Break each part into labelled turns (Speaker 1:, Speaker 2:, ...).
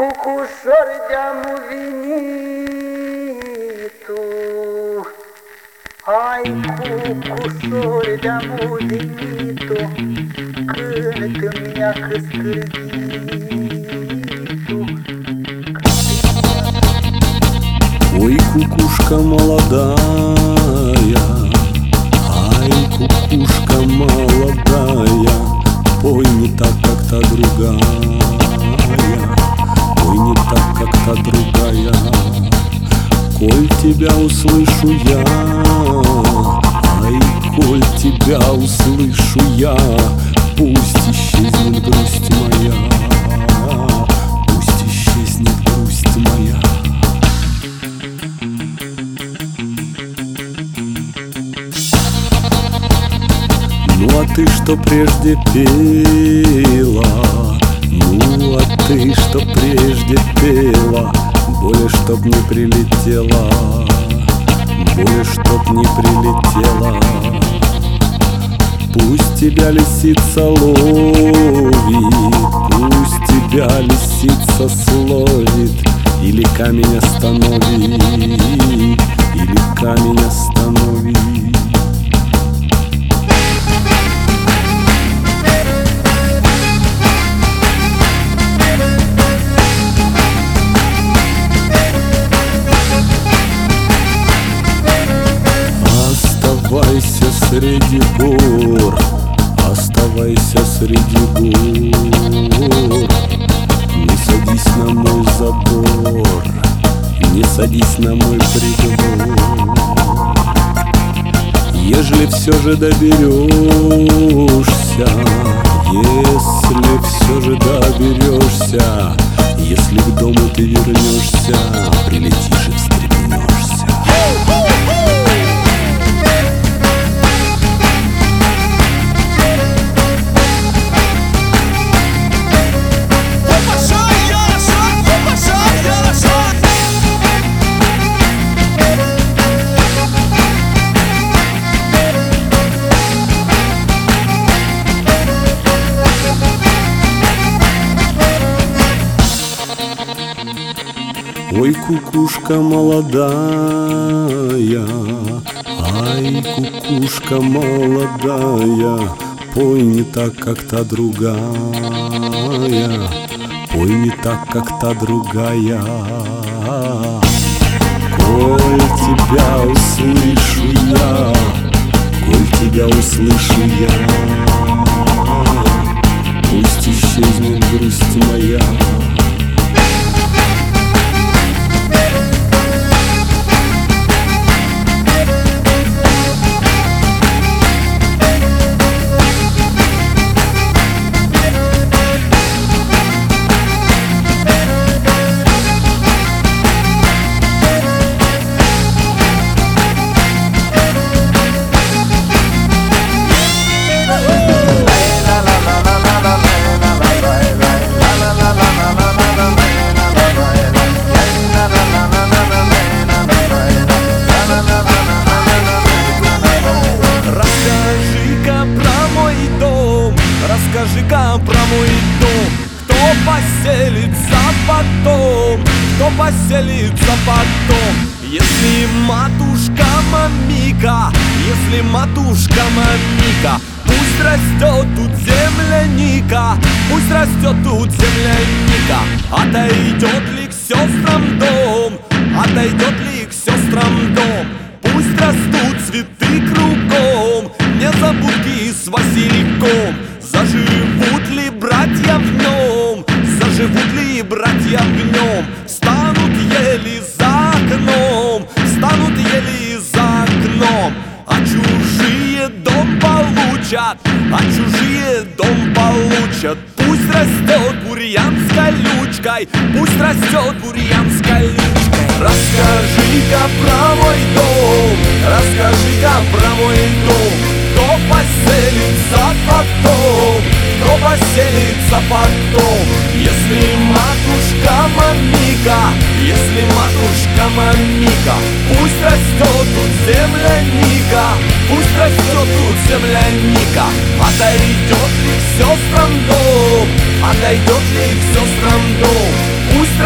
Speaker 1: Cucușor de-am venitu, hai cucușor de-am venitu, cântă-mi-a căscârghitu.
Speaker 2: Ой, кукушка молодая, ай, кукушка молодая, пой не так, как та другая, пой не так, как та другая. Коль тебя услышу я, ай, коль тебя услышу я, пусть исчезнет грусть моя, пусть исчезнет грусть моя. Ну а ты что прежде пела? Ну а ты что прежде пела? Более чтоб не прилетела, более чтоб не прилетела. Пусть тебя лисица ловит, пусть тебя лисица словит, или камень остановит, или камень остановит. Оставайся среди гор, оставайся среди гор. Не садись на мой забор, не садись на мой приговор. Ежели все же доберешься, если все же доберешься, если к дому ты вернешься, прилетишь и встрепенешься. Ой, кукушка молодая, ай, кукушка молодая, пой не так, как та другая, пой не так, как та другая. Коль тебя услышу я, коль тебя услышу я, пусть исчезнет грусть моя.
Speaker 3: Расскажи-ка про мой дом, кто поселится потом, кто поселится потом. Если матушка Мамика, если матушка Мамика, пусть растет тут земляника, пусть растет тут земляника. Отойдет ли к сестрам дом, отойдет ли к сестрам дом? Пусть растут цветы кругом, незабудки с васильком. Заживут ли братья в нем, заживут ли братья в нем? Станут ели за окном, станут ели за окном. А чужие дом получат, а чужие дом получат. Пусть растет бурьян с колючкой, пусть растет бурьян с колючкой. Расскажи-ка про мой дом, расскажи-ка про мой дом. Кто поселится потом, кто поселится потом? Если матушка Мамика, если матушка Мамика, пусть растет тут земляника, пусть растет тут земляника. Отойдет ли к сестрам дом, отойдет ли к сестрам дом? Пусть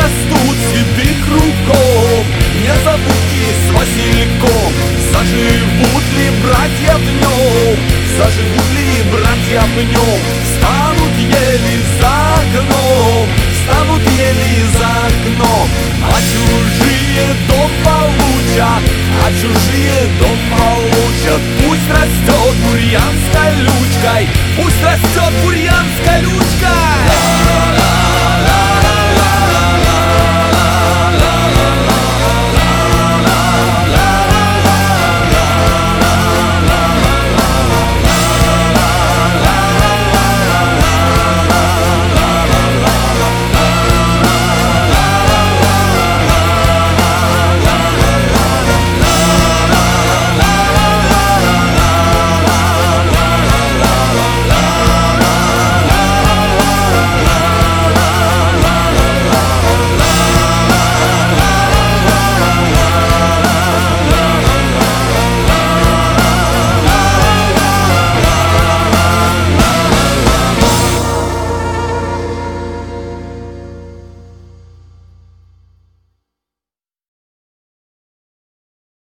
Speaker 3: растут цветы кругом, незабудки с васильком. Заживут ли братья в нем, заживут ли братья в нем, станут ели за окном.